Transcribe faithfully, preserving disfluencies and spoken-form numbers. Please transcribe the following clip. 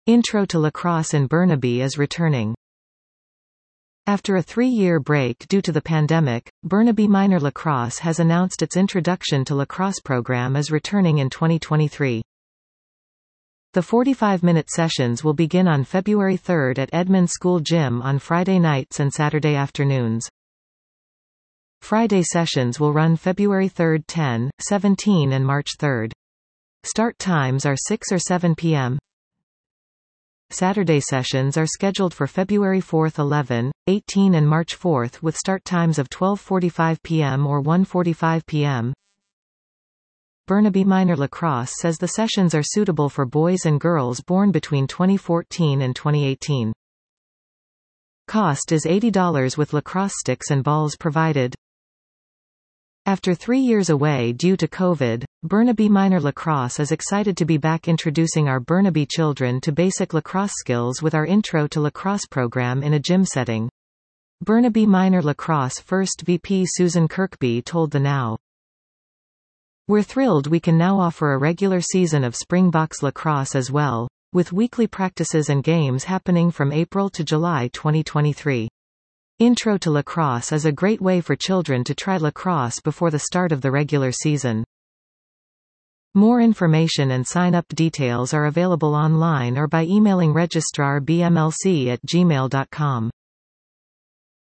Intro to Lacrosse in Burnaby is returning. After a three-year break due to the pandemic, Burnaby Minor Lacrosse has announced its Introduction to Lacrosse program is returning in twenty twenty-three. The forty-five minute sessions will begin on February third at Edmond School Gym on Friday nights and Saturday afternoons. Friday sessions will run February third ten, seventeen and March third. Start times are six or seven p m Saturday sessions are scheduled for February fourth eleven, eighteen and March fourth with start times of twelve forty-five p m or one forty-five p m Burnaby Minor Lacrosse says the sessions are suitable for boys and girls born between twenty fourteen and twenty eighteen. Cost is eighty dollars with lacrosse sticks and balls provided. After three years away due to COVID, Burnaby Minor Lacrosse is excited to be back introducing our Burnaby children to basic lacrosse skills with our Intro to Lacrosse program in a gym setting. Burnaby Minor Lacrosse First V P Susan Kirkby told the Now. We're thrilled we can now offer a regular season of Springboks lacrosse as well, with weekly practices and games happening from April to July twenty twenty-three. Intro to Lacrosse is a great way for children to try lacrosse before the start of the regular season. More information and sign-up details are available online or by emailing registrar b m l c at gmail dot com.